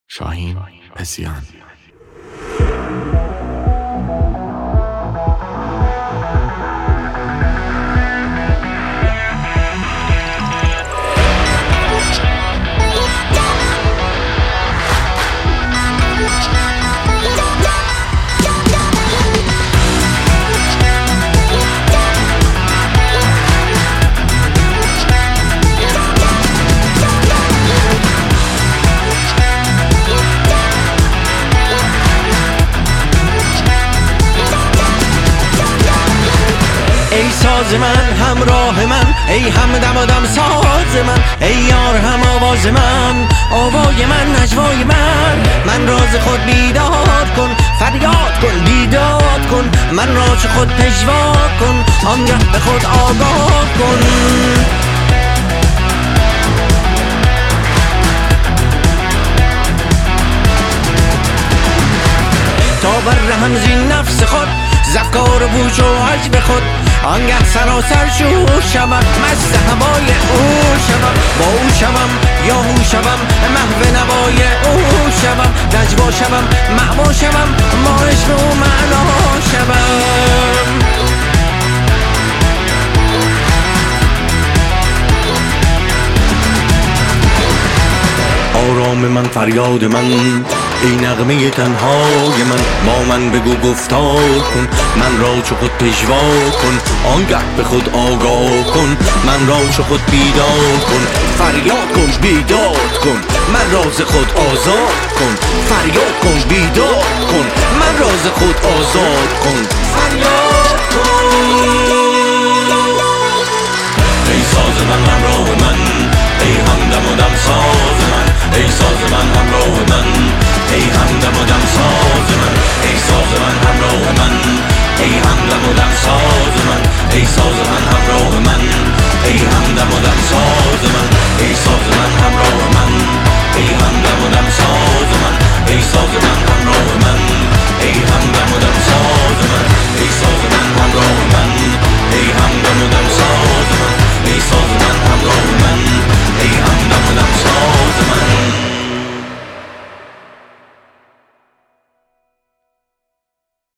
شاهین پسیان. ای ساز من همراه من، ای همدم و دم ساز من، ای یار هم آواز من، آوای من نجوای من راز خود بیداد کن، فریاد کن بیداد کن، من راز خود پژوا کن، آنگه به خود آگاه کن. تا برهم زین نفس خود، زفکار و بوش و عجب خود، آنگه سراسر شور شوم، مست هوای او شوم، با او شوم یا هو شوم، محو نوای او شوم، نجوا شوم معوا شوم، ما عشق و معنا شوم. آرام من فریاد من، ای نغمه تنهای من، با من بگو گفتار کن، من را چو خود پژوا کن، آنگه به خود آگاه کن، من را چو خود بیدار کن، فریاد کن بیداد کن، من راز خود آزاد کن، فریاد کن بیداد کن، من راز خود آزاد کن، فریاد کن. ای ساز من همراه من، ای همدم و دم ساز من، ای ساز من همراه من، ای همدم و دم ساز من، ای ساز من همراه من، ای همدم و دم ساز من، ای ساز من همراه من، ای همدم و دم ساز من، ای ساز من همراه من، ای همدم و دم ساز من، ای ساز من همراه من.